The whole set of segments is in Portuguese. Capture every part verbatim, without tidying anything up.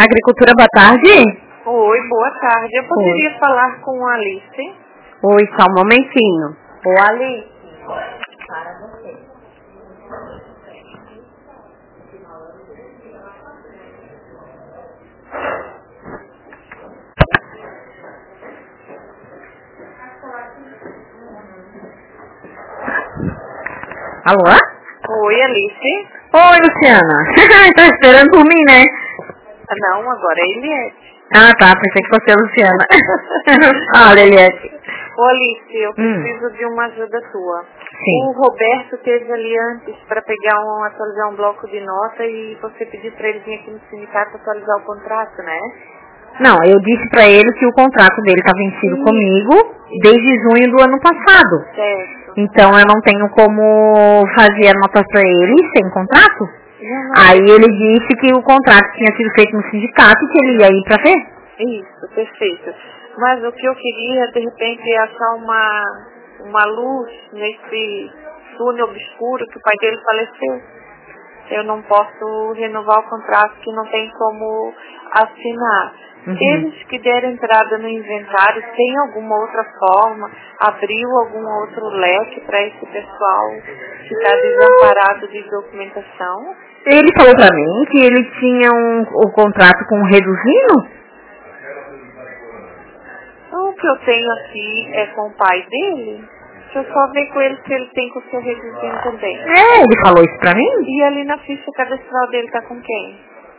Agricultura, boa tarde. Oi, boa tarde. Eu poderia Oi. falar com a Alice? Oi, só um momentinho. Ô, Alice. Para você. Alô? Oi, Alice. Oi, Luciana. Tá esperando por mim, né? Ah, não, agora é Eliette. Ah, tá. Pensei que fosse a Luciana. Olha, Eliette. Ô, Alice, eu Hum. preciso de uma ajuda tua. Sim. O Roberto teve ali antes para pegar um, atualizar um bloco de nota e você pediu para ele vir aqui no sindicato atualizar o contrato, né? Não, eu disse pra ele que o contrato dele tá vencido Sim. comigo desde junho do ano passado. Certo. Então eu não tenho como fazer a nota pra ele sem contrato. Uhum. Aí ele disse que o contrato tinha sido feito no sindicato e que ele ia ir pra ver. Isso, perfeito. Mas o que eu queria, de repente, é achar uma, uma luz nesse túnel obscuro que o pai dele faleceu. Eu não posso renovar o contrato que não tem como assinar. Uhum. Eles que deram entrada no inventário, tem alguma outra forma? Abriu algum outro leque para esse pessoal ficar desamparado de documentação? Ele falou pra mim que ele tinha um, o contrato com o Reduzindo. O que eu tenho aqui é com o pai dele. Deixa eu só ver com ele se ele tem com o seu reduzindo também. É, ele falou isso pra mim? E ali na ficha cadastral dele tá com quem?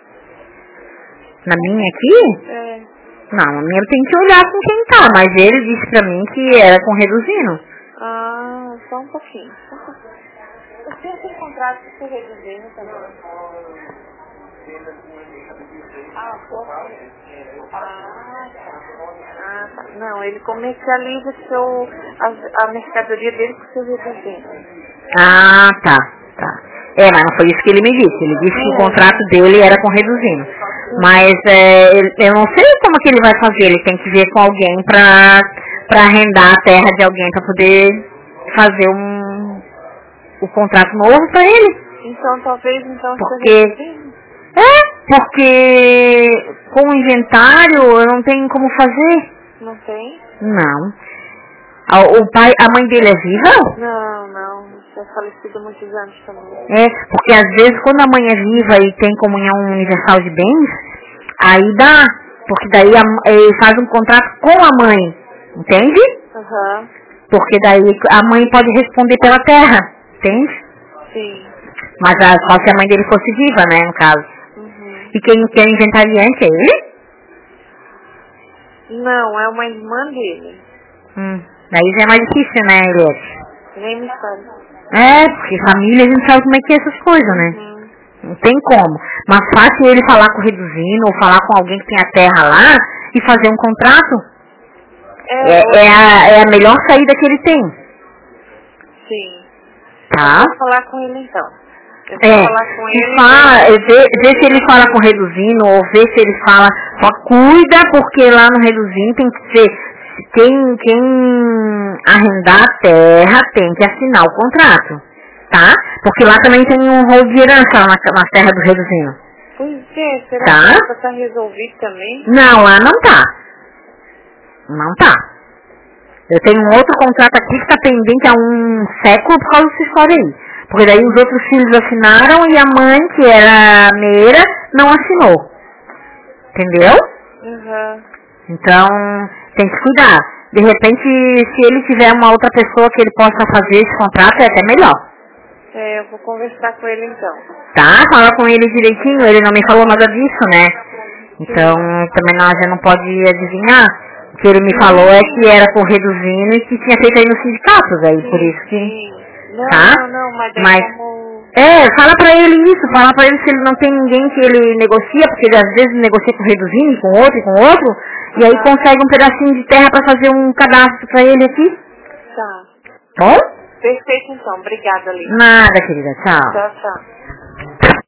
Na minha aqui? É. Não, a minha eu tenho que olhar com quem tá, mas ele disse pra mim que era com Reduzindo. Ah, só um pouquinho. Só um pouquinho. Eu tenho esse contrato com o seu reduzindo também. Ah, pô. Ah, tá. Ah, tá. Não, ele comercializa o seu, a, a mercadoria dele com o seu reduzindo. Ah, tá, tá. É, mas não foi isso que ele me disse. Ele disse que o contrato dele era com Reduzindo. Mas é, ele- eu não sei como que ele vai fazer. Ele tem que ver com alguém pra, pra arrendar a terra de alguém pra poder fazer um, o contrato novo pra ele. Então, talvez, então, Porque- seu reduzindo. É, porque com o inventário eu não tenho como fazer. Não tem? Não. A- O pai, a mãe dele é viva? Não, não. Você é falecido há muitos anos também. É, porque às vezes quando a mãe é viva e tem comunhão universal de bens, aí dá. Porque daí a- ele faz um contrato com a mãe, entende? Aham, Porque daí a mãe pode responder pela terra, entende? sim. Mas a, só se a mãe dele fosse viva, né, no caso. Uhum. E quem quer inventariante é ele? Não, é uma irmã dele. Hum, daí já é mais difícil, né, Eliette? Nem me fale. É, porque família a gente sabe como é que é essas coisas, né? Uhum. Não tem como. Mas fácil ele falar com o Reduzindo ou falar com alguém que tem a terra lá e fazer um contrato. É, É, é, a, é a melhor saída que ele tem, sim. tá? Eu vou falar com ele então. Eu vou É, falar com se ele. fala, e- vê, vê se ele fala com o Reduzindo ou vê se ele fala, só cuida porque lá no Reduzindo tem que ser, quem, quem arrendar a terra tem que assinar o contrato, tá? Porque lá também tem um rolo de herança lá na, na terra do Reduzindo. Pois é, será Tá. que isso tá resolvido também? Não, lá não tá. Não tá. Eu tenho um outro contrato aqui que está pendente há um século por causa dessa história aí. Porque daí os outros filhos assinaram e a mãe, que era meira, não assinou. Entendeu? Uhum. Então, tem que cuidar. De repente, se ele tiver uma outra pessoa que ele possa fazer esse contrato, é até melhor. É, eu vou conversar com ele então. Tá? Fala com ele direitinho, ele não me falou nada disso, né? Então, também nós já não pode adivinhar. O que ele me falou é que era por Reduzindo e que tinha feito aí no sindicato, daí por isso que... Sim. Não, Tá? não, não, mas é Mas- como... É, fala pra ele isso, fala pra ele se ele não tem ninguém que ele negocia, porque ele às vezes negocia com Reduzindo, com outro e com outro, e aí Tá. consegue um pedacinho de terra pra fazer um cadastro pra ele aqui. Tá. Bom? Perfeito então, obrigada, Lívia. Nada, querida, tchau. Tchau, tchau.